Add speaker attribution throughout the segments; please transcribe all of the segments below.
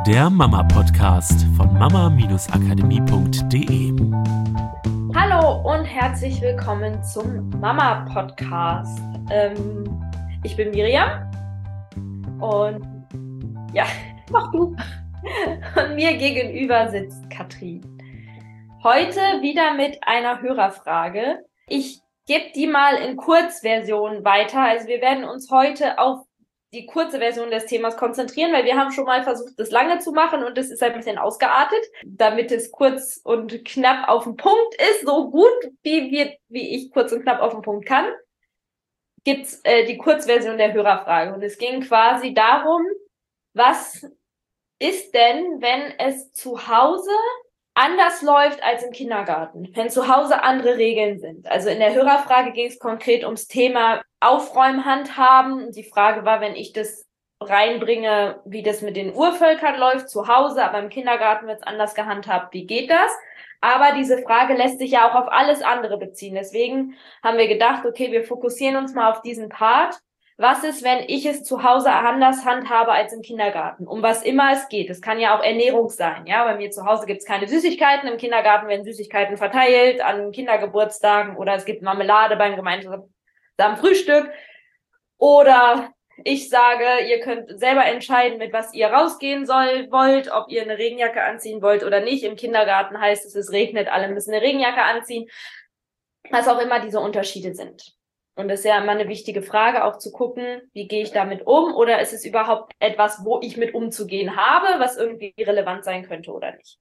Speaker 1: Der Mama-Podcast von mama-akademie.de.
Speaker 2: Hallo und herzlich willkommen zum Mama-Podcast. Ich bin Miriam und ja, mach du. Und mir gegenüber sitzt Katrin. Heute wieder mit einer Hörerfrage. Ich gebe die mal in Kurzversion weiter. Also wir werden uns heute auf die kurze Version des Themas konzentrieren, weil wir haben schon mal versucht, das lange zu machen und das ist ein bisschen ausgeartet, damit es kurz und knapp auf den Punkt ist, so gut wie ich kurz und knapp auf den Punkt kann, gibt's die Kurzversion der Hörerfrage. Und es ging quasi darum, was ist denn, wenn es zu Hause anders läuft als im Kindergarten, wenn zu Hause andere Regeln sind. Also in der Hörerfrage ging es konkret ums Thema Aufräumen, Handhaben. Die Frage war, wenn ich das reinbringe, wie das mit den Urvölkern läuft zu Hause, aber im Kindergarten wird es anders gehandhabt. Wie geht das? Aber diese Frage lässt sich ja auch auf alles andere beziehen. Deswegen haben wir gedacht, okay, wir fokussieren uns mal auf diesen Part. Was ist, wenn ich es zu Hause anders handhabe als im Kindergarten? Um was immer es geht. Es kann ja auch Ernährung sein. Ja, bei mir zu Hause gibt es keine Süßigkeiten. Im Kindergarten werden Süßigkeiten verteilt an Kindergeburtstagen oder es gibt Marmelade beim gemeinsamen Frühstück. Oder ich sage, ihr könnt selber entscheiden, mit was ihr rausgehen wollt, ob ihr eine Regenjacke anziehen wollt oder nicht. Im Kindergarten heißt es regnet, alle müssen eine Regenjacke anziehen. Was auch immer diese Unterschiede sind. Und das ist ja immer eine wichtige Frage, auch zu gucken, wie gehe ich damit um oder ist es überhaupt etwas, wo ich mit umzugehen habe, was irgendwie relevant sein könnte oder nicht.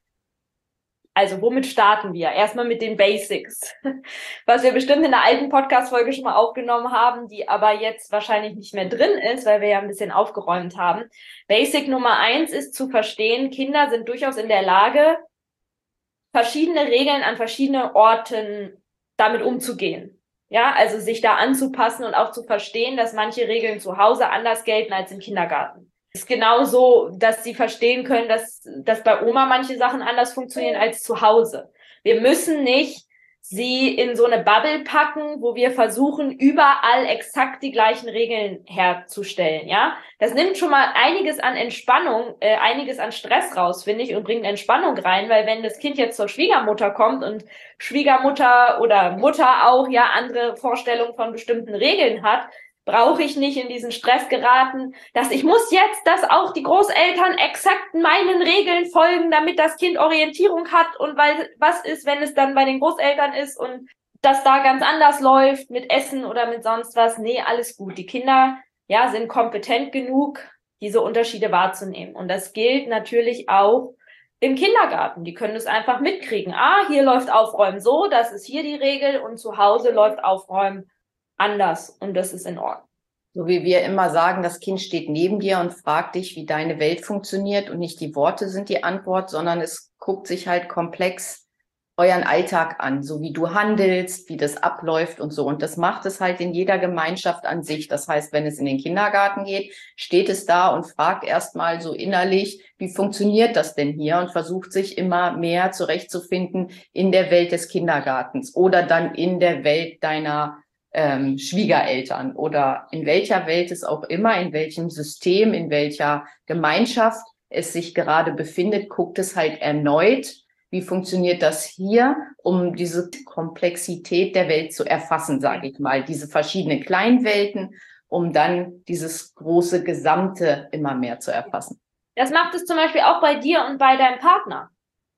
Speaker 2: Also womit starten wir? Erstmal mit den Basics, was wir bestimmt in der alten Podcast-Folge schon mal aufgenommen haben, die aber jetzt wahrscheinlich nicht mehr drin ist, weil wir ja ein bisschen aufgeräumt haben. Basic Nummer 1 ist zu verstehen, Kinder sind durchaus in der Lage, verschiedene Regeln an verschiedenen Orten damit umzugehen. Ja, also sich da anzupassen und auch zu verstehen, dass manche Regeln zu Hause anders gelten als im Kindergarten. Es ist genauso, dass sie verstehen können, dass bei Oma manche Sachen anders funktionieren als zu Hause. Wir müssen nicht sie in so eine Bubble packen, wo wir versuchen, überall exakt die gleichen Regeln herzustellen, ja. Das nimmt schon mal einiges an Entspannung, einiges an Stress raus, finde ich, und bringt Entspannung rein, weil wenn das Kind jetzt zur Schwiegermutter kommt und Schwiegermutter oder Mutter auch, ja, andere Vorstellungen von bestimmten Regeln hat, brauche ich nicht in diesen Stress geraten, dass ich muss jetzt, dass auch die Großeltern exakt meinen Regeln folgen, damit das Kind Orientierung hat und weil was ist, wenn es dann bei den Großeltern ist und das da ganz anders läuft mit Essen oder mit sonst was. Nee, alles gut. Die Kinder, ja, sind kompetent genug, diese Unterschiede wahrzunehmen. Und das gilt natürlich auch im Kindergarten. Die können es einfach mitkriegen. Hier läuft Aufräumen so, das ist hier die Regel und zu Hause läuft Aufräumen anders und das ist in Ordnung.
Speaker 3: So wie wir immer sagen, das Kind steht neben dir und fragt dich, wie deine Welt funktioniert und nicht die Worte sind die Antwort, sondern es guckt sich halt komplex euren Alltag an, so wie du handelst, wie das abläuft und so. Und das macht es halt in jeder Gemeinschaft an sich. Das heißt, wenn es in den Kindergarten geht, steht es da und fragt erstmal so innerlich, wie funktioniert das denn hier? Und versucht sich immer mehr zurechtzufinden in der Welt des Kindergartens oder dann in der Welt deiner Schwiegereltern oder in welcher Welt es auch immer, in welchem System, in welcher Gemeinschaft es sich gerade befindet, guckt es halt erneut, wie funktioniert das hier, um diese Komplexität der Welt zu erfassen, sage ich mal, diese verschiedenen Kleinwelten, um dann dieses große Gesamte immer mehr zu erfassen.
Speaker 2: Das macht es zum Beispiel auch bei dir und bei deinem Partner.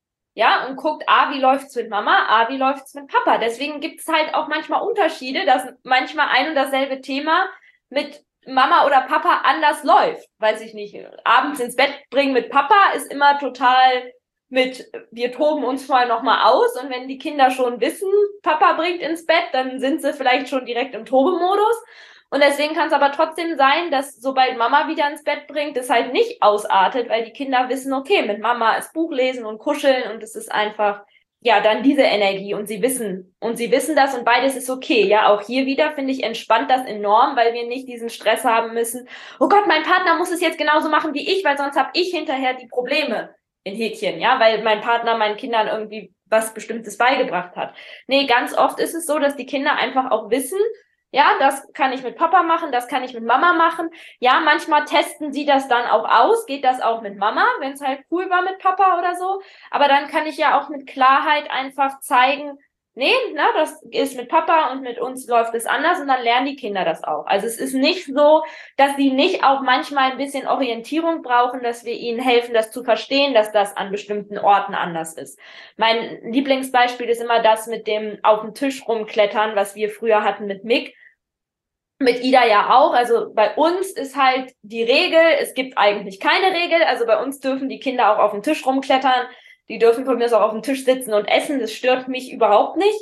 Speaker 2: Ja, und guckt, wie läuft's mit Mama, wie läuft's mit Papa. Deswegen gibt's halt auch manchmal Unterschiede, dass manchmal ein und dasselbe Thema mit Mama oder Papa anders läuft. Weiß ich nicht, abends ins Bett bringen mit Papa ist immer total mit, wir toben uns vorher nochmal aus und wenn die Kinder schon wissen, Papa bringt ins Bett, dann sind sie vielleicht schon direkt im Tobemodus. Und deswegen kann es aber trotzdem sein, dass sobald Mama wieder ins Bett bringt, es halt nicht ausartet, weil die Kinder wissen, okay, mit Mama ist Buch lesen und kuscheln und es ist einfach, ja, dann diese Energie und sie wissen das und beides ist okay. Ja, auch hier wieder finde ich entspannt das enorm, weil wir nicht diesen Stress haben müssen. Oh Gott, mein Partner muss es jetzt genauso machen wie ich, weil sonst habe ich hinterher die Probleme in Häkchen, ja, weil mein Partner meinen Kindern irgendwie was Bestimmtes beigebracht hat. Nee, ganz oft ist es so, dass die Kinder einfach auch wissen, Ja, das kann ich mit Papa machen, das kann ich mit Mama machen. Ja, manchmal testen sie das dann auch aus. Geht das auch mit Mama, wenn es halt cool war mit Papa oder so. Aber dann kann ich ja auch mit Klarheit einfach zeigen, nee, das ist mit Papa und mit uns läuft es anders und dann lernen die Kinder das auch. Also es ist nicht so, dass sie nicht auch manchmal ein bisschen Orientierung brauchen, dass wir ihnen helfen, das zu verstehen, dass das an bestimmten Orten anders ist. Mein Lieblingsbeispiel ist immer das mit dem auf dem Tisch rumklettern, was wir früher hatten mit Mick. Mit Ida ja auch. Also bei uns ist halt die Regel, es gibt eigentlich keine Regel. Also bei uns dürfen die Kinder auch auf dem Tisch rumklettern. Die dürfen von mir aus auch auf dem Tisch sitzen und essen. Das stört mich überhaupt nicht.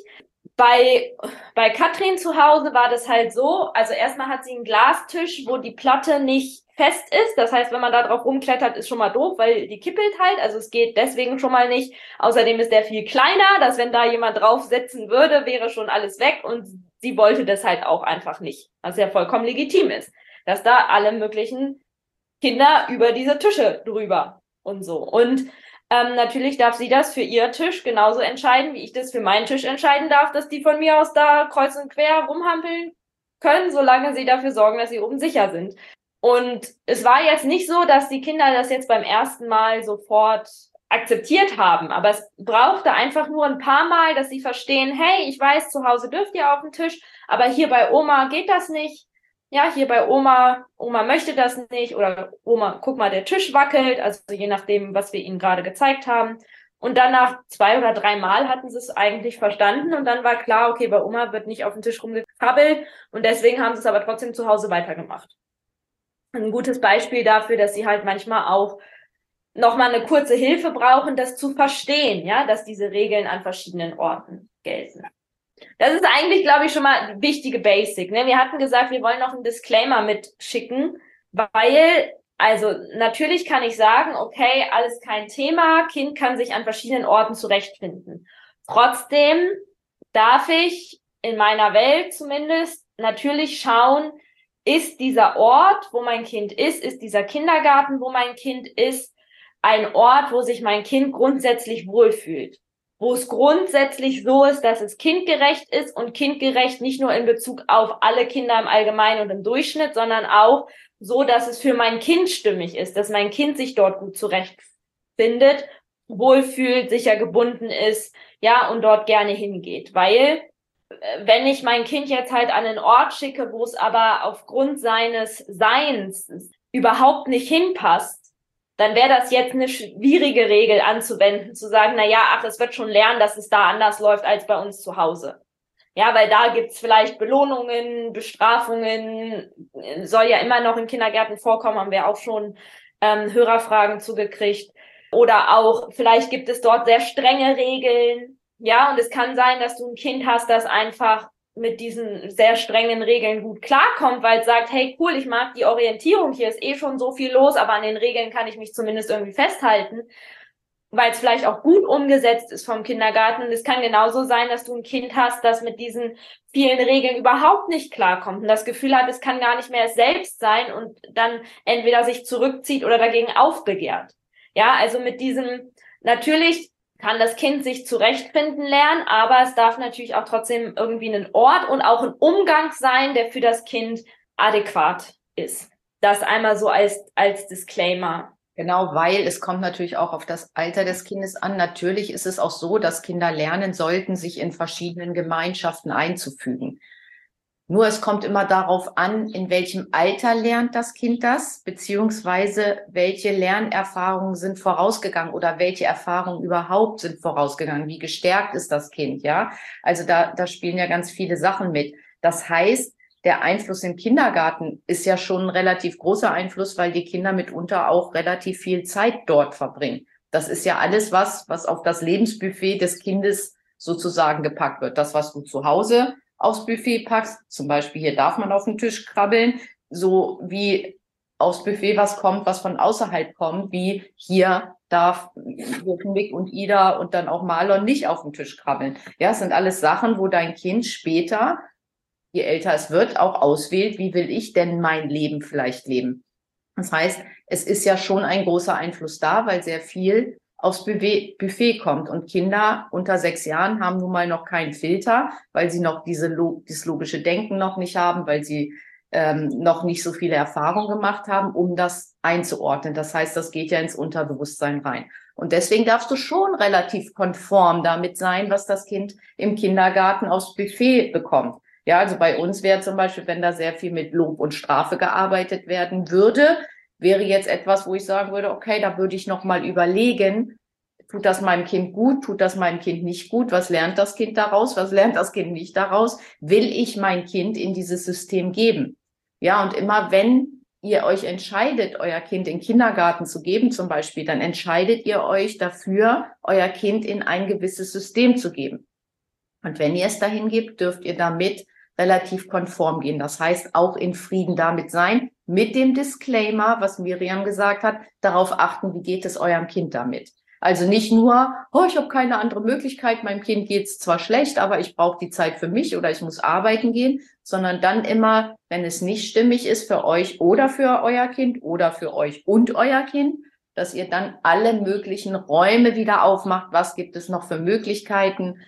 Speaker 2: Bei Katrin zu Hause war das halt so, also erstmal hat sie einen Glastisch, wo die Platte nicht fest ist. Das heißt, wenn man da drauf rumklettert, ist schon mal doof, weil die kippelt halt. Also es geht deswegen schon mal nicht. Außerdem ist der viel kleiner, dass wenn da jemand drauf sitzen würde, wäre schon alles weg. Und sie wollte das halt auch einfach nicht. Was ja vollkommen legitim ist, dass da alle möglichen Kinder über diese Tische drüber und so. Und natürlich darf sie das für ihr Tisch genauso entscheiden, wie ich das für meinen Tisch entscheiden darf, dass die von mir aus da kreuz und quer rumhampeln können, solange sie dafür sorgen, dass sie oben sicher sind. Und es war jetzt nicht so, dass die Kinder das jetzt beim ersten Mal sofort akzeptiert haben, aber es brauchte einfach nur ein paar Mal, dass sie verstehen, hey, ich weiß, zu Hause dürft ihr auf den Tisch, aber hier bei Oma geht das nicht. Ja, hier bei Oma möchte das nicht oder Oma, guck mal, der Tisch wackelt, also je nachdem, was wir ihnen gerade gezeigt haben. Und dann nach 2 oder 3 Mal hatten sie es eigentlich verstanden und dann war klar, okay, bei Oma wird nicht auf den Tisch rumgekrabbelt und deswegen haben sie es aber trotzdem zu Hause weitergemacht. Ein gutes Beispiel dafür, dass sie halt manchmal auch nochmal eine kurze Hilfe brauchen, das zu verstehen, ja, dass diese Regeln an verschiedenen Orten gelten. Das ist eigentlich, glaube ich, schon mal eine wichtige Basic. Ne? Wir hatten gesagt, wir wollen noch einen Disclaimer mitschicken, weil, also natürlich kann ich sagen, okay, alles kein Thema, Kind kann sich an verschiedenen Orten zurechtfinden. Trotzdem darf ich in meiner Welt zumindest natürlich schauen, ist dieser Ort, wo mein Kind ist dieser Kindergarten, wo mein Kind ist, ein Ort, wo sich mein Kind grundsätzlich wohlfühlt. Wo es grundsätzlich so ist, dass es kindgerecht ist und kindgerecht nicht nur in Bezug auf alle Kinder im Allgemeinen und im Durchschnitt, sondern auch so, dass es für mein Kind stimmig ist, dass mein Kind sich dort gut zurechtfindet, wohlfühlt, sicher gebunden ist, ja, und dort gerne hingeht. Weil, wenn ich mein Kind jetzt halt an einen Ort schicke, wo es aber aufgrund seines Seins überhaupt nicht hinpasst, dann wäre das jetzt eine schwierige Regel anzuwenden, zu sagen, na ja, ach, es wird schon lernen, dass es da anders läuft als bei uns zu Hause. Ja, weil da gibt's vielleicht Belohnungen, Bestrafungen, soll ja immer noch in Kindergärten vorkommen, haben wir auch schon Hörerfragen zugekriegt. Oder auch, vielleicht gibt es dort sehr strenge Regeln. Ja, und es kann sein, dass du ein Kind hast, das einfach mit diesen sehr strengen Regeln gut klarkommt, weil es sagt, hey, cool, ich mag die Orientierung, hier ist eh schon so viel los, aber an den Regeln kann ich mich zumindest irgendwie festhalten, weil es vielleicht auch gut umgesetzt ist vom Kindergarten. Und es kann genauso sein, dass du ein Kind hast, das mit diesen vielen Regeln überhaupt nicht klarkommt und das Gefühl hat, es kann gar nicht mehr es selbst sein und dann entweder sich zurückzieht oder dagegen aufbegehrt. Ja, also mit diesem, natürlich kann das Kind sich zurechtfinden lernen, aber es darf natürlich auch trotzdem irgendwie ein Ort und auch ein Umgang sein, der für das Kind adäquat ist. Das einmal so als Disclaimer.
Speaker 3: Genau, weil es kommt natürlich auch auf das Alter des Kindes an. Natürlich ist es auch so, dass Kinder lernen sollten, sich in verschiedenen Gemeinschaften einzufügen. Nur es kommt immer darauf an, in welchem Alter lernt das Kind das, beziehungsweise welche Lernerfahrungen sind vorausgegangen oder welche Erfahrungen überhaupt sind vorausgegangen. Wie gestärkt ist das Kind, ja? Also da spielen ja ganz viele Sachen mit. Das heißt, der Einfluss im Kindergarten ist ja schon ein relativ großer Einfluss, weil die Kinder mitunter auch relativ viel Zeit dort verbringen. Das ist ja alles was auf das Lebensbuffet des Kindes sozusagen gepackt wird. Das, was du zu Hause aufs Buffet packst, zum Beispiel hier darf man auf den Tisch krabbeln, so wie aufs Buffet was kommt, was von außerhalb kommt, wie hier dürfen Mick und Ida und dann auch Marlon nicht auf den Tisch krabbeln. Ja, es sind alles Sachen, wo dein Kind später, je älter es wird, auch auswählt, wie will ich denn mein Leben vielleicht leben. Das heißt, es ist ja schon ein großer Einfluss da, weil sehr viel aufs Buffet kommt. Und Kinder unter 6 Jahren haben nun mal noch keinen Filter, weil sie noch dieses logische Denken noch nicht haben, weil sie noch nicht so viele Erfahrungen gemacht haben, um das einzuordnen. Das heißt, das geht ja ins Unterbewusstsein rein. Und deswegen darfst du schon relativ konform damit sein, was das Kind im Kindergarten aufs Buffet bekommt. Ja, also bei uns wäre zum Beispiel, wenn da sehr viel mit Lob und Strafe gearbeitet werden würde, wäre jetzt etwas, wo ich sagen würde, okay, da würde ich noch mal überlegen, tut das meinem Kind gut, tut das meinem Kind nicht gut, was lernt das Kind daraus, was lernt das Kind nicht daraus, will ich mein Kind in dieses System geben? Ja, und immer wenn ihr euch entscheidet, euer Kind in den Kindergarten zu geben zum Beispiel, dann entscheidet ihr euch dafür, euer Kind in ein gewisses System zu geben. Und wenn ihr es dahin gebt, dürft ihr damit relativ konform gehen. Das heißt, auch in Frieden damit sein, mit dem Disclaimer, was Miriam gesagt hat, darauf achten, wie geht es eurem Kind damit. Also nicht nur, oh, ich habe keine andere Möglichkeit, meinem Kind geht's zwar schlecht, aber ich brauche die Zeit für mich oder ich muss arbeiten gehen, sondern dann immer, wenn es nicht stimmig ist für euch oder für euer Kind oder für euch und euer Kind, dass ihr dann alle möglichen Räume wieder aufmacht. Was gibt es noch für Möglichkeiten?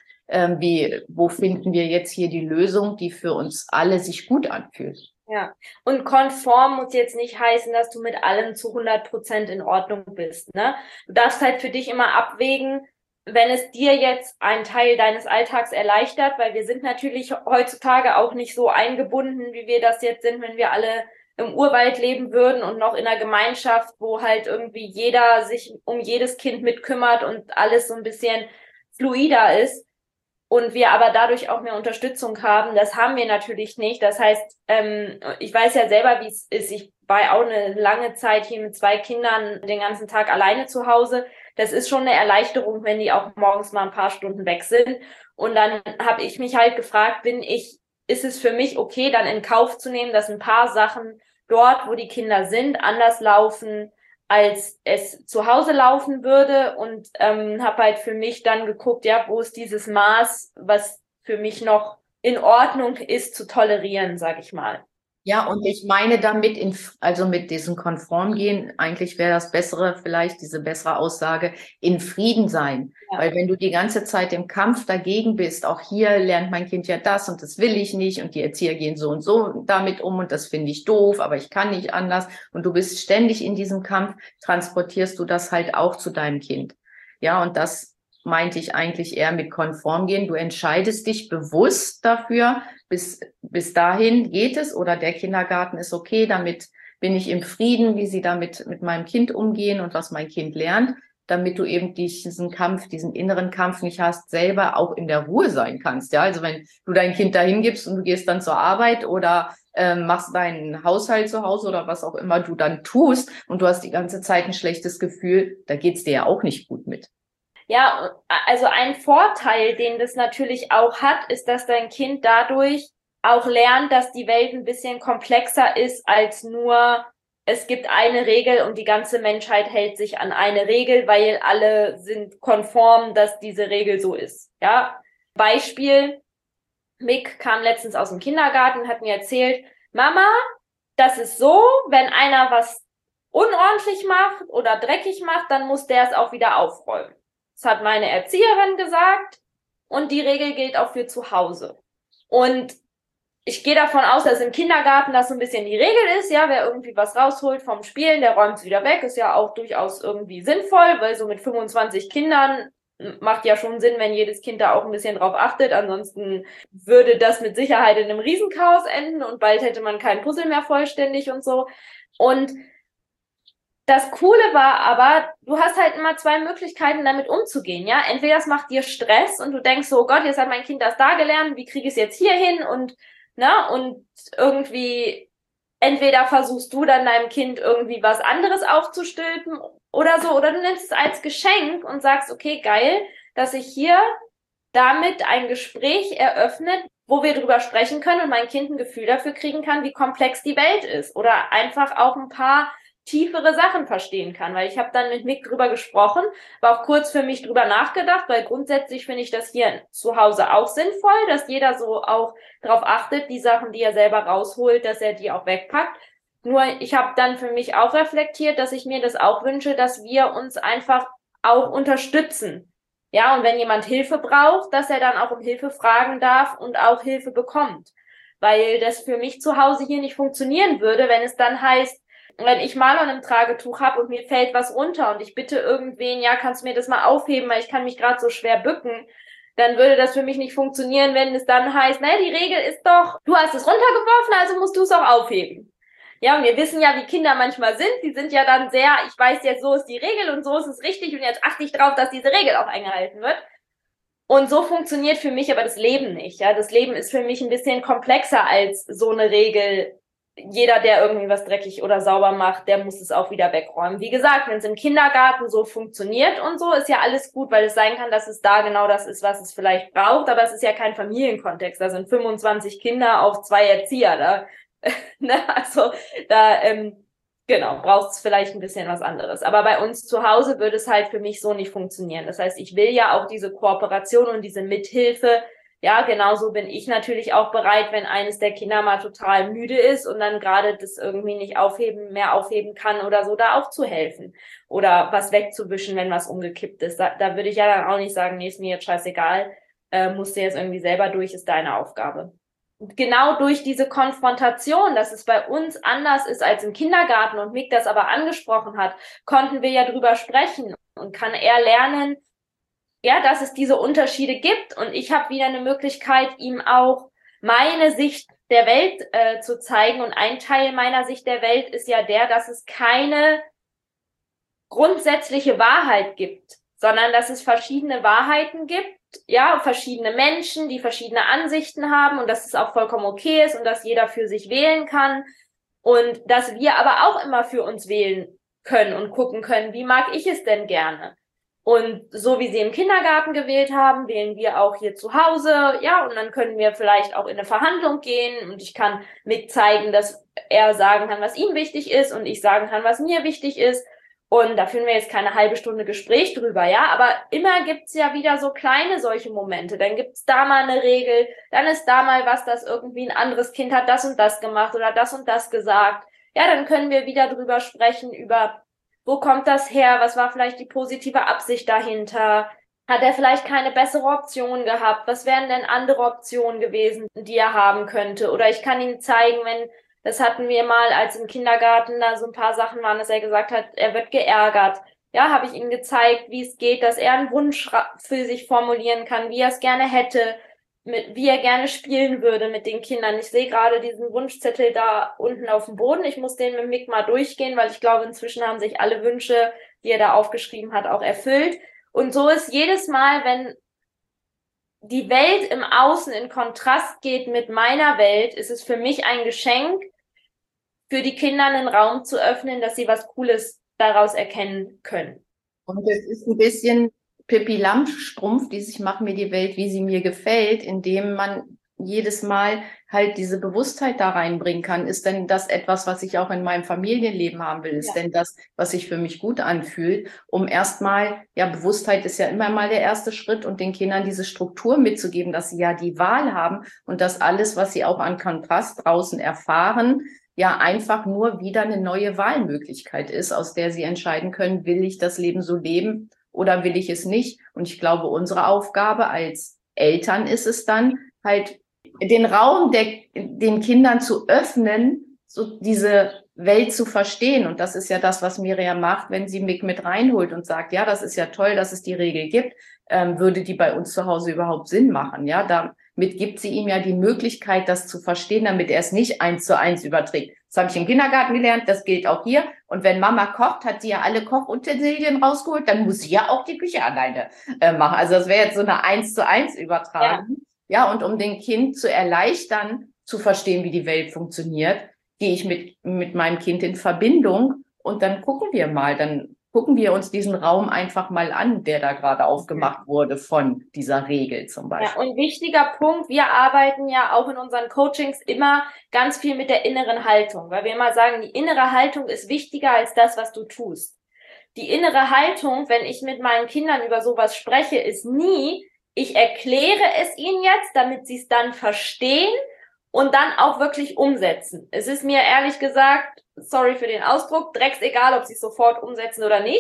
Speaker 3: Wo finden wir jetzt hier die Lösung, die für uns alle sich gut anfühlt?
Speaker 2: Ja, und konform muss jetzt nicht heißen, dass du mit allem zu 100% in Ordnung bist, ne? Du darfst halt für dich immer abwägen, wenn es dir jetzt einen Teil deines Alltags erleichtert, weil wir sind natürlich heutzutage auch nicht so eingebunden, wie wir das jetzt sind, wenn wir alle im Urwald leben würden und noch in einer Gemeinschaft, wo halt irgendwie jeder sich um jedes Kind mitkümmert und alles so ein bisschen fluider ist. Und wir aber dadurch auch mehr Unterstützung haben, das haben wir natürlich nicht. Das heißt, ich weiß ja selber, wie es ist. Ich war auch eine lange Zeit hier mit 2 Kindern den ganzen Tag alleine zu Hause. Das ist schon eine Erleichterung, wenn die auch morgens mal ein paar Stunden weg sind. Und dann habe ich mich halt gefragt, ist es für mich okay, dann in Kauf zu nehmen, dass ein paar Sachen dort, wo die Kinder sind, anders laufen, als es zu Hause laufen würde, und habe halt für mich dann geguckt, ja, wo ist dieses Maß, was für mich noch in Ordnung ist zu tolerieren, sag ich mal.
Speaker 3: Ja, und ich meine damit, also mit diesem Konformgehen, eigentlich wäre das Bessere, vielleicht diese bessere Aussage, in Frieden sein. Ja. Weil wenn du die ganze Zeit im Kampf dagegen bist, auch hier lernt mein Kind ja das und das will ich nicht und die Erzieher gehen so und so damit um und das finde ich doof, aber ich kann nicht anders, und du bist ständig in diesem Kampf, transportierst du das halt auch zu deinem Kind. Ja, und das meinte ich eigentlich eher mit Konformgehen. Du entscheidest dich bewusst dafür, bis dahin geht es, oder der Kindergarten ist okay, damit bin ich im Frieden, wie sie damit mit meinem Kind umgehen und was mein Kind lernt, damit du eben diesen Kampf, diesen inneren Kampf nicht hast, selber auch in der Ruhe sein kannst. Ja, also wenn du dein Kind dahin gibst und du gehst dann zur Arbeit oder machst deinen Haushalt zu Hause oder was auch immer du dann tust und du hast die ganze Zeit ein schlechtes Gefühl, da geht's dir ja auch nicht gut mit.
Speaker 2: Ja, also ein Vorteil, den das natürlich auch hat, ist, dass dein Kind dadurch auch lernt, dass die Welt ein bisschen komplexer ist als nur, es gibt eine Regel und die ganze Menschheit hält sich an eine Regel, weil alle sind konform, dass diese Regel so ist. Ja, Beispiel, Mick kam letztens aus dem Kindergarten und hat mir erzählt, Mama, das ist so, wenn einer was unordentlich macht oder dreckig macht, dann muss der es auch wieder aufräumen. Das hat meine Erzieherin gesagt und die Regel gilt auch für zu Hause. Und ich gehe davon aus, dass im Kindergarten das so ein bisschen die Regel ist, ja, wer irgendwie was rausholt vom Spielen, der räumt es wieder weg, ist ja auch durchaus irgendwie sinnvoll, weil so mit 25 Kindern macht ja schon Sinn, wenn jedes Kind da auch ein bisschen drauf achtet, ansonsten würde das mit Sicherheit in einem Riesenchaos enden und bald hätte man kein Puzzle mehr vollständig und so. Und das Coole war aber, du hast halt immer 2 Möglichkeiten, damit umzugehen, ja. Entweder es macht dir Stress und du denkst so, oh Gott, jetzt hat mein Kind das da gelernt, wie kriege ich es jetzt hier hin? Und irgendwie, entweder versuchst du dann deinem Kind irgendwie was anderes aufzustülpen oder so, oder du nimmst es als Geschenk und sagst, okay, geil, dass ich hier damit ein Gespräch eröffnet, wo wir drüber sprechen können und mein Kind ein Gefühl dafür kriegen kann, wie komplex die Welt ist, oder einfach auch ein paar tiefere Sachen verstehen kann, weil ich habe dann mit Mick drüber gesprochen, war auch kurz für mich drüber nachgedacht, weil grundsätzlich finde ich das hier zu Hause auch sinnvoll, dass jeder so auch darauf achtet, die Sachen, die er selber rausholt, dass er die auch wegpackt. Nur ich habe dann für mich auch reflektiert, dass ich mir das auch wünsche, dass wir uns einfach auch unterstützen. Ja, und wenn jemand Hilfe braucht, dass er dann auch um Hilfe fragen darf und auch Hilfe bekommt. Weil das für mich zu Hause hier nicht funktionieren würde, wenn es dann heißt, wenn ich Marlon im Tragetuch habe und mir fällt was runter und ich bitte irgendwen, ja, kannst du mir das mal aufheben, weil ich kann mich gerade so schwer bücken, dann würde das für mich nicht funktionieren, wenn es dann heißt, naja, die Regel ist doch, du hast es runtergeworfen, also musst du es auch aufheben. Ja, und wir wissen ja, wie Kinder manchmal sind. Die sind ja dann sehr, ich weiß jetzt, so ist die Regel und so ist es richtig und jetzt achte ich drauf, dass diese Regel auch eingehalten wird. Und so funktioniert für mich aber das Leben nicht. Ja, das Leben ist für mich ein bisschen komplexer als so eine Regel. Jeder, der irgendwie was dreckig oder sauber macht, der muss es auch wieder wegräumen. Wie gesagt, wenn es im Kindergarten so funktioniert und so, ist ja alles gut, weil es sein kann, dass es da genau das ist, was es vielleicht braucht. Aber es ist ja kein Familienkontext. Da sind 25 Kinder auf 2 Erzieher. Da ne? Also da genau, braucht es vielleicht ein bisschen was anderes. Aber bei uns zu Hause würde es halt für mich so nicht funktionieren. Das heißt, ich will ja auch diese Kooperation und diese Mithilfe. Ja, genauso bin ich natürlich auch bereit, wenn eines der Kinder mal total müde ist und dann gerade das irgendwie nicht mehr aufheben kann oder so, da auch zu helfen. Oder was wegzuwischen, wenn was umgekippt ist. Da würde ich ja dann auch nicht sagen, nee, ist mir jetzt scheißegal, musst du jetzt irgendwie selber durch, ist deine Aufgabe. Genau durch diese Konfrontation, dass es bei uns anders ist als im Kindergarten und Mick das aber angesprochen hat, konnten wir ja drüber sprechen und kann er lernen, ja, dass es diese Unterschiede gibt und ich habe wieder eine Möglichkeit, ihm auch meine Sicht der Welt zu zeigen und ein Teil meiner Sicht der Welt ist ja der, dass es keine grundsätzliche Wahrheit gibt, sondern dass es verschiedene Wahrheiten gibt, ja, verschiedene Menschen, die verschiedene Ansichten haben und dass es auch vollkommen okay ist und dass jeder für sich wählen kann und dass wir aber auch immer für uns wählen können und gucken können, wie mag ich es denn gerne? Und so wie sie im Kindergarten gewählt haben, wählen wir auch hier zu Hause, ja, und dann können wir vielleicht auch in eine Verhandlung gehen und ich kann mitzeigen, dass er sagen kann, was ihm wichtig ist und ich sagen kann, was mir wichtig ist. Und da führen wir jetzt keine halbe Stunde Gespräch drüber, ja, aber immer gibt's ja wieder so kleine solche Momente. Dann gibt's da mal eine Regel, dann ist da mal was, dass irgendwie ein anderes Kind hat das und das gemacht oder das und das gesagt. Ja, dann können wir wieder drüber sprechen, über wo kommt das her, was war vielleicht die positive Absicht dahinter, hat er vielleicht keine bessere Option gehabt, was wären denn andere Optionen gewesen, die er haben könnte. Oder ich kann ihm zeigen, das hatten wir mal, als im Kindergarten da so ein paar Sachen waren, dass er gesagt hat, er wird geärgert. Ja, habe ich ihm gezeigt, wie es geht, dass er einen Wunsch für sich formulieren kann, wie er es gerne hätte, wie er gerne spielen würde mit den Kindern. Ich sehe gerade diesen Wunschzettel da unten auf dem Boden. Ich muss den mit Mick mal durchgehen, weil ich glaube, inzwischen haben sich alle Wünsche, die er da aufgeschrieben hat, auch erfüllt. Und so ist jedes Mal, wenn die Welt im Außen in Kontrast geht mit meiner Welt, ist es für mich ein Geschenk, für die Kinder einen Raum zu öffnen, dass sie was Cooles daraus erkennen können.
Speaker 3: Und es ist ein bisschen Pippi Langstrumpf, ich mache mir die Welt, wie sie mir gefällt, indem man jedes Mal halt diese Bewusstheit da reinbringen kann. Ist denn das etwas, was ich auch in meinem Familienleben haben will? Ist denn das, was sich für mich gut anfühlt? Um erstmal, ja, Bewusstheit ist ja immer mal der erste Schritt und den Kindern diese Struktur mitzugeben, dass sie ja die Wahl haben und dass alles, was sie auch an Kontrast draußen erfahren, ja einfach nur wieder eine neue Wahlmöglichkeit ist, aus der sie entscheiden können, will ich das Leben so leben oder will ich es nicht? Und ich glaube, unsere Aufgabe als Eltern ist es dann, halt den Raum den Kindern zu öffnen, so diese Welt zu verstehen. Und das ist ja das, was Miriam macht, wenn sie Mick mit reinholt und sagt, ja, das ist ja toll, dass es die Regel gibt. Würde die bei uns zu Hause überhaupt Sinn machen? Ja, damit gibt sie ihm ja die Möglichkeit, das zu verstehen, damit er es nicht 1:1 überträgt. Das habe ich im Kindergarten gelernt, das gilt auch hier. Und wenn Mama kocht, hat sie ja alle Kochutensilien rausgeholt, dann muss sie ja auch die Küche alleine machen. Also das wäre jetzt so eine 1:1 Übertragung. Ja, und um dem Kind zu erleichtern, zu verstehen, wie die Welt funktioniert, gehe ich mit meinem Kind in Verbindung und dann gucken wir uns diesen Raum einfach mal an, der da gerade aufgemacht wurde von dieser Regel zum Beispiel.
Speaker 2: Ja, und wichtiger Punkt, wir arbeiten ja auch in unseren Coachings immer ganz viel mit der inneren Haltung, weil wir immer sagen, die innere Haltung ist wichtiger als das, was du tust. Die innere Haltung, wenn ich mit meinen Kindern über sowas spreche, ist nie, ich erkläre es ihnen jetzt, damit sie es dann verstehen und dann auch wirklich umsetzen. Es ist mir ehrlich gesagt, sorry für den Ausdruck, drecksegal, ob sie es sofort umsetzen oder nicht,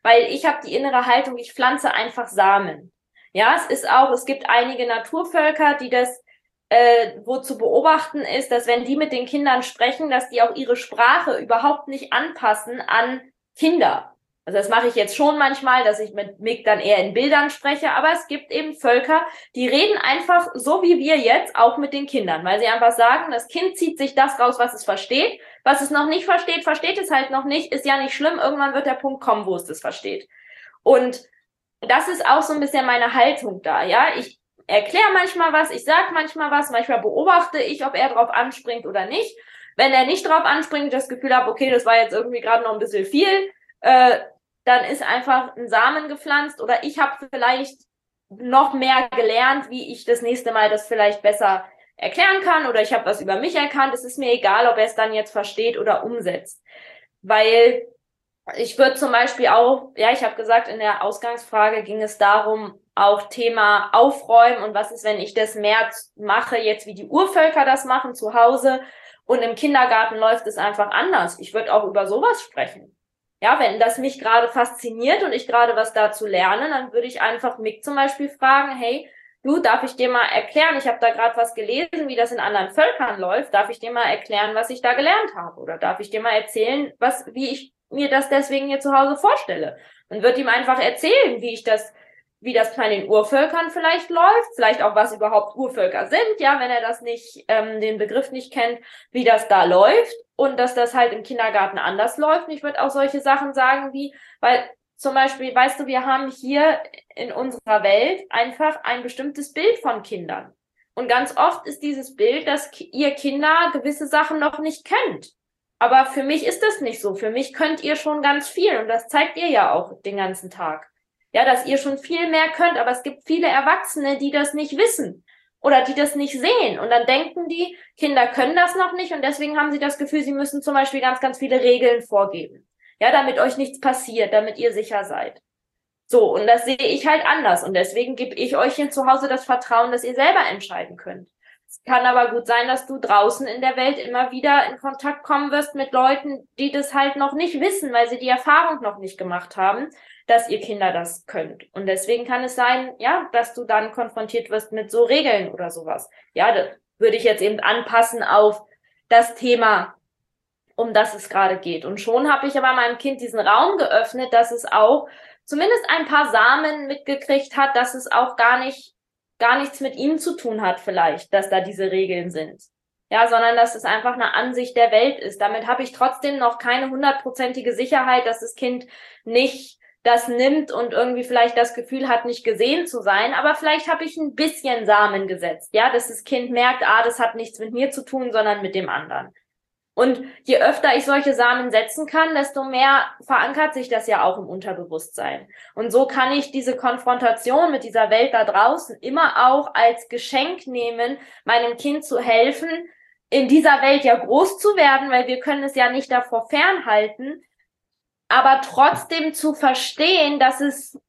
Speaker 2: weil ich habe die innere Haltung, ich pflanze einfach Samen. Ja, es gibt einige Naturvölker, die das, wo zu beobachten ist, dass wenn die mit den Kindern sprechen, dass die auch ihre Sprache überhaupt nicht anpassen an Kinder. Also das mache ich jetzt schon manchmal, dass ich mit Mick dann eher in Bildern spreche, aber es gibt eben Völker, die reden einfach so wie wir jetzt auch mit den Kindern, weil sie einfach sagen, das Kind zieht sich das raus, was es versteht. Was es noch nicht versteht, versteht es halt noch nicht, ist ja nicht schlimm. Irgendwann wird der Punkt kommen, wo es das versteht. Und das ist auch so ein bisschen meine Haltung da, ja. Ich erkläre manchmal was, ich sage manchmal was, manchmal beobachte ich, ob er drauf anspringt oder nicht. Wenn er nicht drauf anspringt, ich das Gefühl habe, okay, das war jetzt irgendwie gerade noch ein bisschen viel, dann ist einfach ein Samen gepflanzt oder ich habe vielleicht noch mehr gelernt, wie ich das nächste Mal das vielleicht besser erklären kann oder ich habe was über mich erkannt. Es ist mir egal, ob er es dann jetzt versteht oder umsetzt. Weil ich würde zum Beispiel auch, ja, ich habe gesagt, in der Ausgangsfrage ging es darum, auch Thema Aufräumen und was ist, wenn ich das mehr mache, jetzt wie die Urvölker das machen zu Hause und im Kindergarten läuft es einfach anders. Ich würde auch über sowas sprechen. Ja, wenn das mich gerade fasziniert und ich gerade was dazu lerne, dann würde ich einfach Mick zum Beispiel fragen, hey, du, darf ich dir mal erklären, ich habe da gerade was gelesen, wie das in anderen Völkern läuft, darf ich dir mal erklären, was ich da gelernt habe? Oder darf ich dir mal erzählen, wie ich mir das deswegen hier zu Hause vorstelle? Und wird ihm einfach erzählen, wie das bei den Urvölkern vielleicht läuft, vielleicht auch, was überhaupt Urvölker sind, ja, wenn er das nicht, den Begriff nicht kennt, wie das da läuft und dass das halt im Kindergarten anders läuft. Und ich würde auch solche Sachen sagen wie, weil zum Beispiel, weißt du, wir haben hier in unserer Welt einfach ein bestimmtes Bild von Kindern. Und ganz oft ist dieses Bild, dass ihr Kinder gewisse Sachen noch nicht könnt. Aber für mich ist das nicht so. Für mich könnt ihr schon ganz viel. Und das zeigt ihr ja auch den ganzen Tag. Ja, dass ihr schon viel mehr könnt. Aber es gibt viele Erwachsene, die das nicht wissen oder die das nicht sehen. Und dann denken die, Kinder können das noch nicht. Und deswegen haben sie das Gefühl, sie müssen zum Beispiel ganz, ganz viele Regeln vorgeben. Ja, damit euch nichts passiert, damit ihr sicher seid. So, und das sehe ich halt anders. Und deswegen gebe ich euch hier zu Hause das Vertrauen, dass ihr selber entscheiden könnt. Es kann aber gut sein, dass du draußen in der Welt immer wieder in Kontakt kommen wirst mit Leuten, die das halt noch nicht wissen, weil sie die Erfahrung noch nicht gemacht haben, dass ihr Kinder das könnt. Und deswegen kann es sein, ja, dass du dann konfrontiert wirst mit so Regeln oder sowas. Ja, das würde ich jetzt eben anpassen auf das Thema, um das es gerade geht. Und schon habe ich aber meinem Kind diesen Raum geöffnet, dass es auch zumindest ein paar Samen mitgekriegt hat, dass es auch gar nichts mit ihm zu tun hat vielleicht, dass da diese Regeln sind. Ja, sondern dass es einfach eine Ansicht der Welt ist. Damit habe ich trotzdem noch keine 100%ige Sicherheit, dass das Kind nicht das nimmt und irgendwie vielleicht das Gefühl hat, nicht gesehen zu sein. Aber vielleicht habe ich ein bisschen Samen gesetzt, ja, dass das Kind merkt, das hat nichts mit mir zu tun, sondern mit dem anderen. Und je öfter ich solche Samen setzen kann, desto mehr verankert sich das ja auch im Unterbewusstsein. Und so kann ich diese Konfrontation mit dieser Welt da draußen immer auch als Geschenk nehmen, meinem Kind zu helfen, in dieser Welt ja groß zu werden, weil wir können es ja nicht davor fernhalten, aber trotzdem zu verstehen, dass es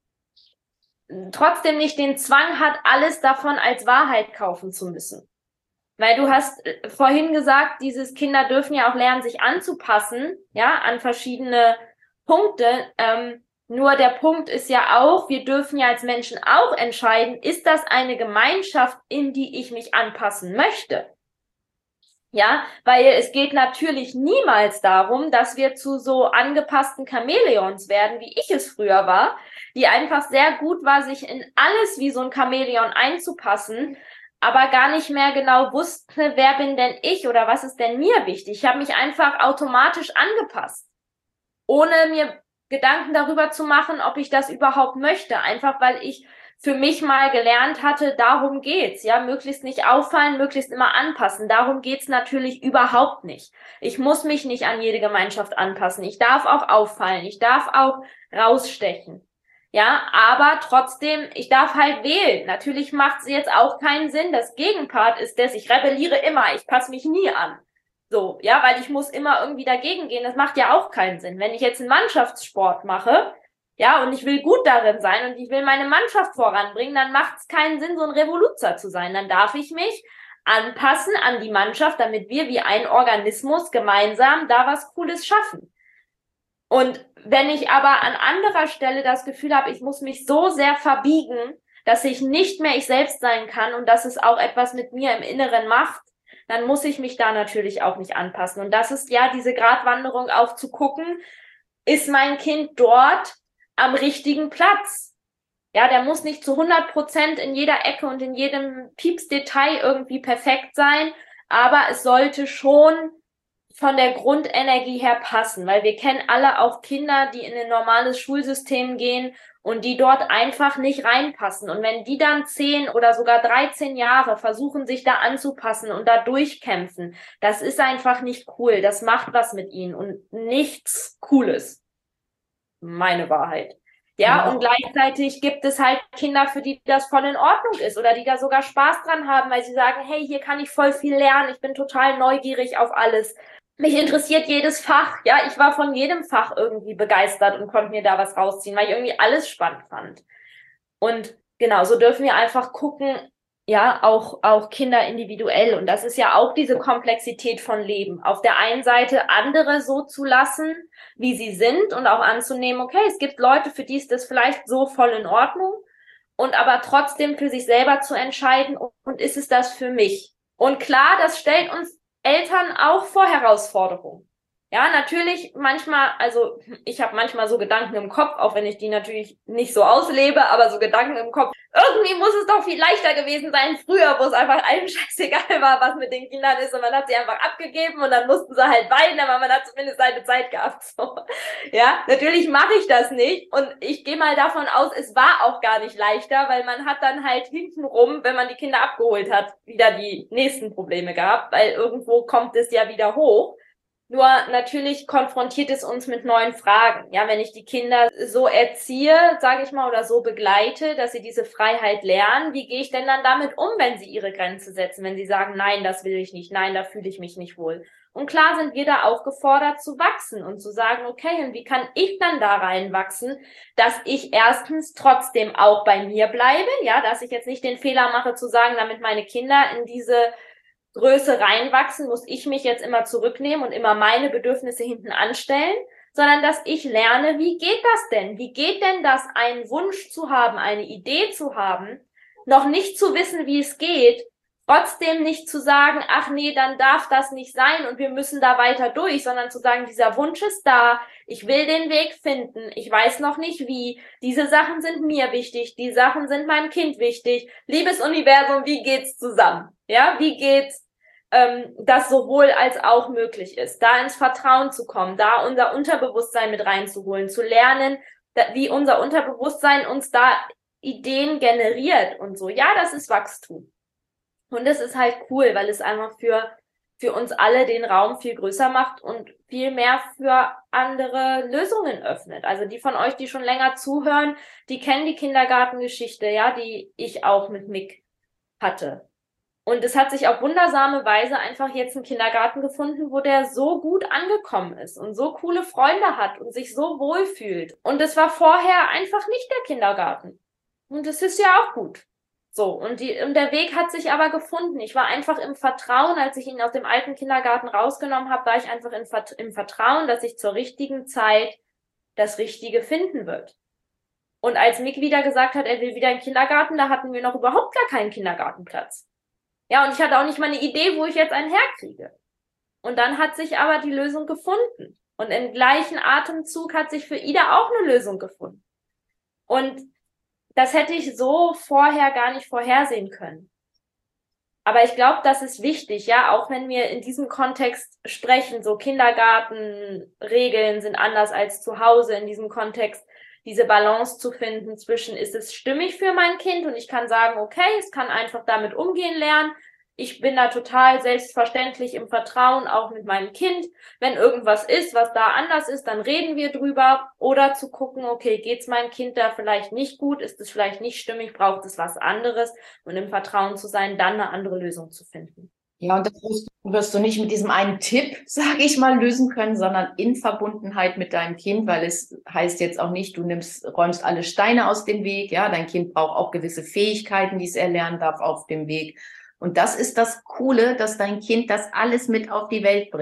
Speaker 2: trotzdem nicht den Zwang hat, alles davon als Wahrheit kaufen zu müssen. Weil du hast vorhin gesagt, dieses Kinder dürfen ja auch lernen, sich anzupassen, ja, an verschiedene Punkte. Nur der Punkt ist ja auch, wir dürfen ja als Menschen auch entscheiden, ist das eine Gemeinschaft, in die ich mich anpassen möchte? Ja, weil es geht natürlich niemals darum, dass wir zu so angepassten Chamäleons werden, wie ich es früher war, die einfach sehr gut war, sich in alles wie so ein Chamäleon einzupassen, aber gar nicht mehr genau wusste, wer bin denn ich oder was ist denn mir wichtig. Ich habe mich einfach automatisch angepasst, ohne mir Gedanken darüber zu machen, ob ich das überhaupt möchte. Einfach weil ich für mich mal gelernt hatte, darum geht's. Ja, möglichst nicht auffallen, möglichst immer anpassen. Darum geht's natürlich überhaupt nicht. Ich muss mich nicht an jede Gemeinschaft anpassen. Ich darf auch auffallen. Ich darf auch rausstechen. Ja, aber trotzdem, ich darf halt wählen. Natürlich macht es jetzt auch keinen Sinn. Das Gegenpart ist ich rebelliere immer. Ich passe mich nie an. So, ja, weil ich muss immer irgendwie dagegen gehen. Das macht ja auch keinen Sinn. Wenn ich jetzt einen Mannschaftssport mache, ja, und ich will gut darin sein und ich will meine Mannschaft voranbringen, dann macht es keinen Sinn, so ein Revoluzer zu sein. Dann darf ich mich anpassen an die Mannschaft, damit wir wie ein Organismus gemeinsam da was Cooles schaffen. Und wenn ich aber an anderer Stelle das Gefühl habe, ich muss mich so sehr verbiegen, dass ich nicht mehr ich selbst sein kann und dass es auch etwas mit mir im Inneren macht, dann muss ich mich da natürlich auch nicht anpassen. Und das ist ja diese Gratwanderung auch zu gucken, ist mein Kind dort am richtigen Platz? Ja, der muss nicht zu 100% in jeder Ecke und in jedem Piepsdetail irgendwie perfekt sein, aber es sollte schon von der Grundenergie her passen, weil wir kennen alle auch Kinder, die in ein normales Schulsystem gehen und die dort einfach nicht reinpassen. Und wenn die dann 10 oder sogar 13 Jahre versuchen, sich da anzupassen und da durchkämpfen, das ist einfach nicht cool. Das macht was mit ihnen und nichts Cooles. Meine Wahrheit. Ja, und gleichzeitig gibt es halt Kinder, für die das voll in Ordnung ist oder die da sogar Spaß dran haben, weil sie sagen, hey, hier kann ich voll viel lernen, ich bin total neugierig auf alles. Mich interessiert jedes Fach. Ja, ich war von jedem Fach irgendwie begeistert und konnte mir da was rausziehen, weil ich irgendwie alles spannend fand. Und genau, so dürfen wir einfach gucken, ja, auch Kinder individuell. Und das ist ja auch diese Komplexität von Leben. Auf der einen Seite andere so zu lassen, wie sie sind und auch anzunehmen, okay, es gibt Leute, für die ist das vielleicht so voll in Ordnung und aber trotzdem für sich selber zu entscheiden, und ist es das für mich? Und klar, das stellt uns Eltern auch vor Herausforderungen. Ja, natürlich manchmal, also ich habe manchmal so Gedanken im Kopf, auch wenn ich die natürlich nicht so auslebe, aber so Gedanken im Kopf. Irgendwie muss es doch viel leichter gewesen sein früher, wo es einfach allen scheißegal war, was mit den Kindern ist und man hat sie einfach abgegeben und dann mussten sie halt weinen, aber man hat zumindest eine Zeit gehabt. So. Ja, natürlich mache ich das nicht und ich gehe mal davon aus, es war auch gar nicht leichter, weil man hat dann halt hintenrum, wenn man die Kinder abgeholt hat, wieder die nächsten Probleme gehabt, weil irgendwo kommt es ja wieder hoch. Nur natürlich konfrontiert es uns mit neuen Fragen. Ja, wenn ich die Kinder so erziehe, sage ich mal, oder so begleite, dass sie diese Freiheit lernen, wie gehe ich denn dann damit um, wenn sie ihre Grenze setzen, wenn sie sagen, nein, das will ich nicht, nein, da fühle ich mich nicht wohl. Und klar sind wir da auch gefordert zu wachsen und zu sagen, okay, und wie kann ich dann da reinwachsen, dass ich erstens trotzdem auch bei mir bleibe, ja, dass ich jetzt nicht den Fehler mache zu sagen, damit meine Kinder in diese Größe reinwachsen, muss ich mich jetzt immer zurücknehmen und immer meine Bedürfnisse hinten anstellen, sondern dass ich lerne, wie geht das denn? Wie geht denn das, einen Wunsch zu haben, eine Idee zu haben, noch nicht zu wissen, wie es geht, trotzdem nicht zu sagen, ach nee, dann darf das nicht sein und wir müssen da weiter durch, sondern zu sagen, dieser Wunsch ist da, ich will den Weg finden, ich weiß noch nicht wie, diese Sachen sind mir wichtig, die Sachen sind meinem Kind wichtig. Liebes Universum, wie geht's zusammen? Ja, wie geht's, das sowohl als auch möglich ist, da ins Vertrauen zu kommen, da unser Unterbewusstsein mit reinzuholen, zu lernen, wie unser Unterbewusstsein uns da Ideen generiert und so. Ja, das ist Wachstum. Und das ist halt cool, weil es einfach für uns alle den Raum viel größer macht und viel mehr für andere Lösungen öffnet. Also die von euch, die schon länger zuhören, die kennen die Kindergartengeschichte, ja, die ich auch mit Mick hatte. Und es hat sich auf wundersame Weise einfach jetzt einen Kindergarten gefunden, wo der so gut angekommen ist und so coole Freunde hat und sich so wohl fühlt. Und es war vorher einfach nicht der Kindergarten. Und das ist ja auch gut. So, und der Weg hat sich aber gefunden. Ich war einfach im Vertrauen, als ich ihn aus dem alten Kindergarten rausgenommen habe, war ich einfach im Vertrauen, dass ich zur richtigen Zeit das Richtige finden wird. Und als Mick wieder gesagt hat, er will wieder in den Kindergarten, da hatten wir noch überhaupt gar keinen Kindergartenplatz. Ja, und ich hatte auch nicht mal eine Idee, wo ich jetzt einen herkriege. Und dann hat sich aber die Lösung gefunden. Und im gleichen Atemzug hat sich für Ida auch eine Lösung gefunden. Und das hätte ich so vorher gar nicht vorhersehen können. Aber ich glaube, das ist wichtig, ja, auch wenn wir in diesem Kontext sprechen, so Kindergartenregeln sind anders als zu Hause, in diesem Kontext diese Balance zu finden zwischen, ist es stimmig für mein Kind und ich kann sagen, okay, es kann einfach damit umgehen lernen. Ich bin da total selbstverständlich im Vertrauen, auch mit meinem Kind. Wenn irgendwas ist, was da anders ist, dann reden wir drüber. Oder zu gucken, okay, geht's meinem Kind da vielleicht nicht gut? Ist es vielleicht nicht stimmig? Braucht es was anderes? Und im Vertrauen zu sein, dann eine andere Lösung zu finden.
Speaker 3: Ja, und das wirst du nicht mit diesem einen Tipp, sage ich mal, lösen können, sondern in Verbundenheit mit deinem Kind, weil es heißt jetzt auch nicht, du räumst alle Steine aus dem Weg. Ja, dein Kind braucht auch gewisse Fähigkeiten, die es erlernen darf auf dem Weg. Und das ist das Coole, dass dein Kind das alles mit auf die Welt bringt.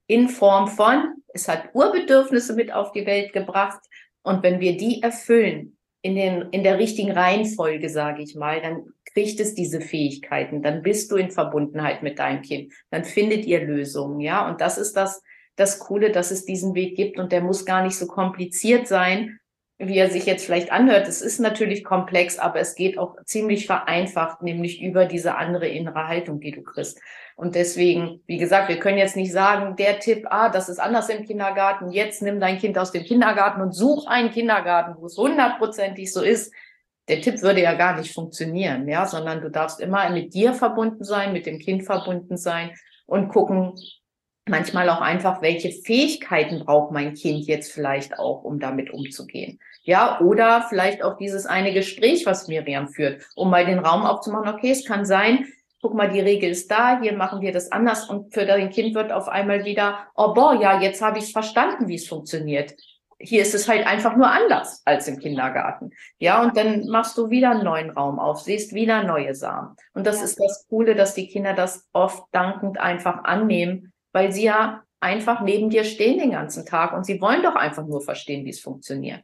Speaker 3: in Form von, es hat Urbedürfnisse mit auf die Welt gebracht und wenn wir die erfüllen, in der richtigen Reihenfolge, sage ich mal, dann kriegt es diese Fähigkeiten, dann bist du in Verbundenheit mit deinem Kind, dann findet ihr Lösungen, ja, und das ist das Coole, dass es diesen Weg gibt und der muss gar nicht so kompliziert sein, wie er sich jetzt vielleicht anhört. Es ist natürlich komplex, aber es geht auch ziemlich vereinfacht, nämlich über diese andere innere Haltung, die du kriegst. Und deswegen, wie gesagt, wir können jetzt nicht sagen, der Tipp, das ist anders im Kindergarten, jetzt nimm dein Kind aus dem Kindergarten und such einen Kindergarten, wo es 100%ig so ist. Der Tipp würde ja gar nicht funktionieren, ja, sondern du darfst immer mit dir verbunden sein, mit dem Kind verbunden sein und gucken, manchmal auch einfach, welche Fähigkeiten braucht mein Kind jetzt vielleicht auch, um damit umzugehen. Ja, oder vielleicht auch dieses eine Gespräch, was Miriam führt, um mal den Raum aufzumachen. Okay, es kann sein, guck mal, die Regel ist da, hier machen wir das anders und für dein Kind wird auf einmal wieder, oh boah, ja, jetzt habe ich verstanden, wie es funktioniert. Hier ist es halt einfach nur anders als im Kindergarten. Ja, und dann machst du wieder einen neuen Raum auf, siehst wieder neue Samen. Und das ist das Coole, dass die Kinder das oft dankend einfach annehmen, weil sie ja einfach neben dir stehen den ganzen Tag und sie wollen doch einfach nur verstehen, wie es funktioniert.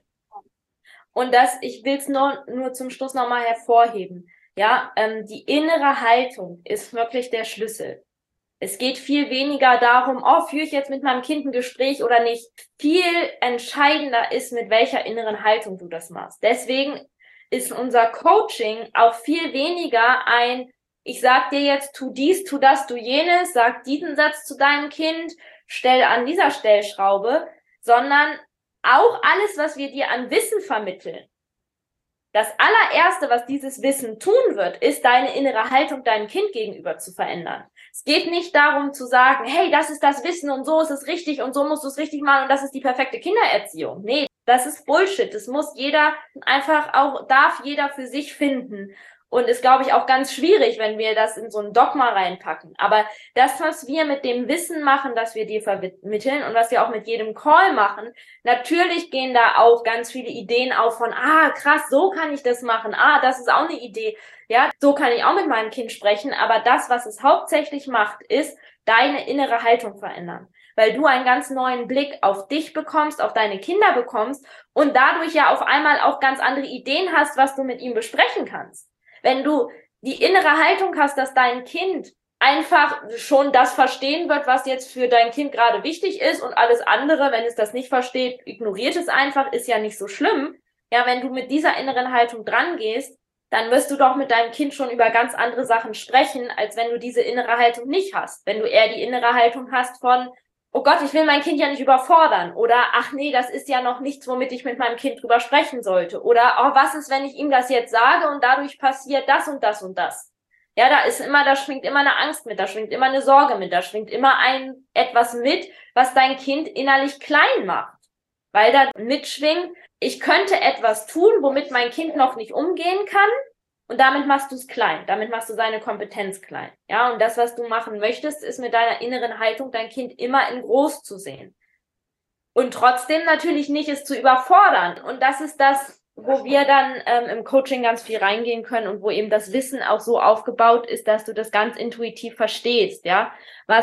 Speaker 2: Und ich will es nur zum Schluss nochmal hervorheben. Ja, die innere Haltung ist wirklich der Schlüssel. Es geht viel weniger darum, führe ich jetzt mit meinem Kind ein Gespräch oder nicht. Viel entscheidender ist, mit welcher inneren Haltung du das machst. Deswegen ist unser Coaching auch viel weniger ich sag dir jetzt, tu dies, tu das, tu jenes, sag diesen Satz zu deinem Kind, stell an dieser Stellschraube, sondern auch alles, was wir dir an Wissen vermitteln. Das allererste, was dieses Wissen tun wird, ist, deine innere Haltung deinem Kind gegenüber zu verändern. Es geht nicht darum zu sagen, hey, das ist das Wissen und so ist es richtig und so musst du es richtig machen und das ist die perfekte Kindererziehung. Nee, das ist Bullshit. Das muss jeder darf jeder für sich finden. Und ist, glaube ich, auch ganz schwierig, wenn wir das in so ein Dogma reinpacken. Aber das, was wir mit dem Wissen machen, das wir dir vermitteln und was wir auch mit jedem Call machen, natürlich gehen da auch ganz viele Ideen auf von, krass, so kann ich das machen. Das ist auch eine Idee. Ja, so kann ich auch mit meinem Kind sprechen. Aber das, was es hauptsächlich macht, ist deine innere Haltung verändern. Weil du einen ganz neuen Blick auf dich bekommst, auf deine Kinder bekommst und dadurch ja auf einmal auch ganz andere Ideen hast, was du mit ihm besprechen kannst. Wenn du die innere Haltung hast, dass dein Kind einfach schon das verstehen wird, was jetzt für dein Kind gerade wichtig ist und alles andere, wenn es das nicht versteht, ignoriert es einfach, ist ja nicht so schlimm. Ja, wenn du mit dieser inneren Haltung dran gehst, dann wirst du doch mit deinem Kind schon über ganz andere Sachen sprechen, als wenn du diese innere Haltung nicht hast. Wenn du eher die innere Haltung hast von, oh Gott, ich will mein Kind ja nicht überfordern. Oder, ach nee, das ist ja noch nichts, womit ich mit meinem Kind drüber sprechen sollte. Oder, was ist, wenn ich ihm das jetzt sage und dadurch passiert das und das und das. Ja, da schwingt immer eine Angst mit, da schwingt immer eine Sorge mit, da schwingt immer etwas mit, was dein Kind innerlich klein macht. Weil da mitschwingt, ich könnte etwas tun, womit mein Kind noch nicht umgehen kann. Und damit machst du es klein. Damit machst du seine Kompetenz klein. Ja, und das, was du machen möchtest, ist mit deiner inneren Haltung dein Kind immer in groß zu sehen. Und trotzdem natürlich nicht es zu überfordern. Und das ist das, wo wir dann im Coaching ganz viel reingehen können und wo eben das Wissen auch so aufgebaut ist, dass du das ganz intuitiv verstehst. Ja,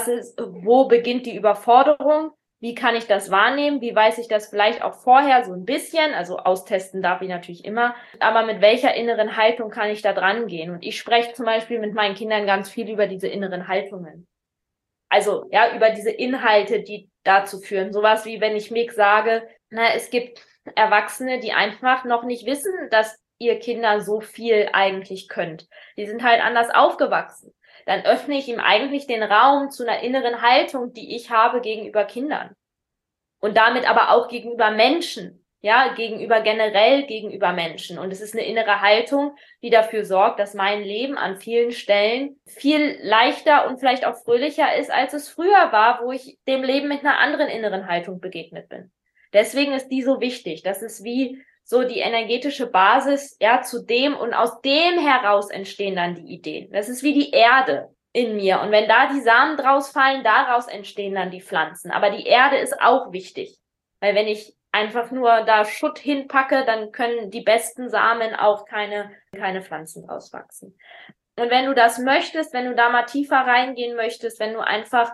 Speaker 2: wo beginnt die Überforderung? Wie kann ich das wahrnehmen? Wie weiß ich das vielleicht auch vorher so ein bisschen? Also austesten darf ich natürlich immer. Aber mit welcher inneren Haltung kann ich da dran gehen? Und ich spreche zum Beispiel mit meinen Kindern ganz viel über diese inneren Haltungen. Also, ja, über diese Inhalte, die dazu führen. Sowas wie, wenn ich Mick sage, es gibt Erwachsene, die einfach noch nicht wissen, dass ihr Kinder so viel eigentlich könnt. Die sind halt anders aufgewachsen. Dann öffne ich ihm eigentlich den Raum zu einer inneren Haltung, die ich habe gegenüber Kindern. Und damit aber auch gegenüber Menschen, ja, generell gegenüber Menschen. Und es ist eine innere Haltung, die dafür sorgt, dass mein Leben an vielen Stellen viel leichter und vielleicht auch fröhlicher ist, als es früher war, wo ich dem Leben mit einer anderen inneren Haltung begegnet bin. Deswegen ist die so wichtig. Das ist wie so die energetische Basis, ja, zu dem und aus dem heraus entstehen dann die Ideen. Das ist wie die Erde in mir. Und wenn da die Samen draus fallen, daraus entstehen dann die Pflanzen. Aber die Erde ist auch wichtig. Weil wenn ich einfach nur da Schutt hinpacke, dann können die besten Samen auch keine Pflanzen draus wachsen. Und wenn du das möchtest, wenn du da mal tiefer reingehen möchtest, wenn du einfach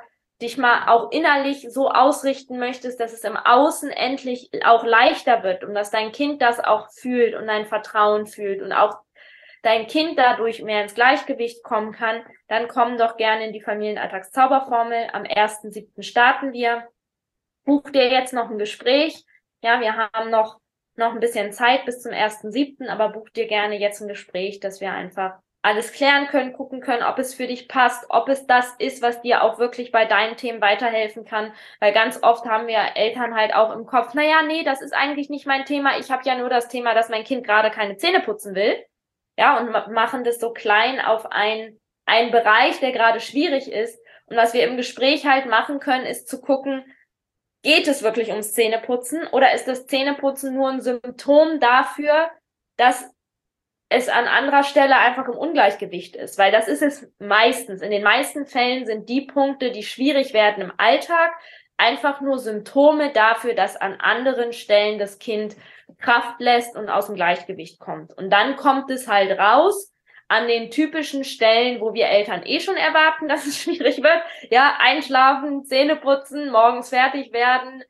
Speaker 2: dich mal auch innerlich so ausrichten möchtest, dass es im Außen endlich auch leichter wird und dass dein Kind das auch fühlt und dein Vertrauen fühlt und auch dein Kind dadurch mehr ins Gleichgewicht kommen kann, dann komm doch gerne in die Familienalltagszauberformel. Am 1.7. starten wir. Buch dir jetzt noch ein Gespräch. Ja, wir haben noch ein bisschen Zeit bis zum 1.7., aber buch dir gerne jetzt ein Gespräch, dass wir einfach alles klären können, gucken können, ob es für dich passt, ob es das ist, was dir auch wirklich bei deinen Themen weiterhelfen kann. Weil ganz oft haben wir Eltern halt auch im Kopf, naja, nee, das ist eigentlich nicht mein Thema. Ich habe ja nur das Thema, dass mein Kind gerade keine Zähne putzen will. Ja, und machen das so klein auf einen Bereich, der gerade schwierig ist. Und was wir im Gespräch halt machen können, ist zu gucken, geht es wirklich ums Zähneputzen oder ist das Zähneputzen nur ein Symptom dafür, dass es an anderer Stelle einfach im Ungleichgewicht ist? Weil das ist es meistens. In den meisten Fällen sind die Punkte, die schwierig werden im Alltag, einfach nur Symptome dafür, dass an anderen Stellen das Kind Kraft lässt und aus dem Gleichgewicht kommt. Und dann kommt es halt raus an den typischen Stellen, wo wir Eltern schon erwarten, dass es schwierig wird. Ja, einschlafen, Zähne putzen, morgens fertig werden,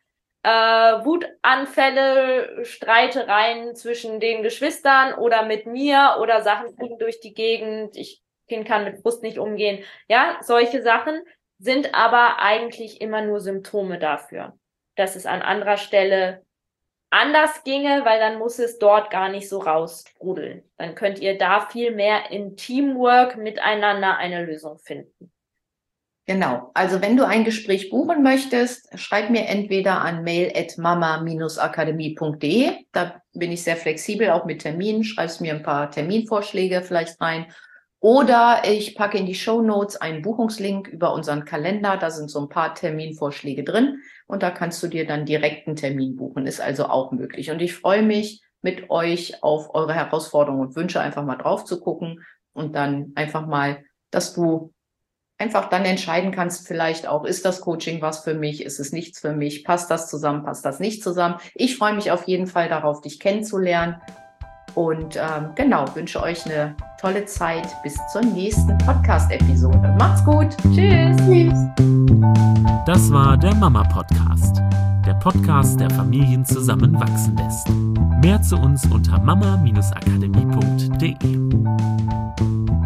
Speaker 2: Wutanfälle, Streitereien zwischen den Geschwistern oder mit mir oder Sachen fliegen durch die Gegend. Kind kann mit Frust nicht umgehen. Ja, solche Sachen sind aber eigentlich immer nur Symptome dafür, dass es an anderer Stelle anders ginge, weil dann muss es dort gar nicht so raussprudeln. Dann könnt ihr da viel mehr in Teamwork miteinander eine Lösung finden.
Speaker 3: Genau. Also wenn du ein Gespräch buchen möchtest, schreib mir entweder an mail@mama-akademie.de. Da bin ich sehr flexibel, auch mit Terminen. Schreibst mir ein paar Terminvorschläge vielleicht rein. Oder ich packe in die Shownotes einen Buchungslink über unseren Kalender. Da sind so ein paar Terminvorschläge drin. Und da kannst du dir dann direkt einen Termin buchen. Ist also auch möglich. Und ich freue mich mit euch auf eure Herausforderungen und Wünsche einfach mal drauf zu gucken. Und dann einfach mal, dass du einfach dann entscheiden kannst, vielleicht auch, ist das Coaching was für mich, ist es nichts für mich, passt das zusammen, passt das nicht zusammen. Ich freue mich auf jeden Fall darauf, dich kennenzulernen und wünsche euch eine tolle Zeit bis zur nächsten Podcast-Episode. Macht's gut. Tschüss.
Speaker 1: Das war der Mama-Podcast. Der Podcast, der Familien zusammenwachsen lässt. Mehr zu uns unter mama-akademie.de.